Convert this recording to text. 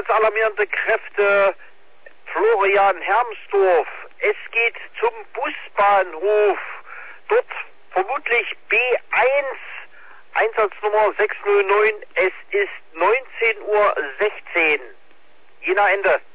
alarmierende Kräfte Florian Hermsdorf. Es geht zum Busbahnhof. Dort vermutlich B1, Einsatznummer 609. Es ist 19:16 Uhr. Jena Ende.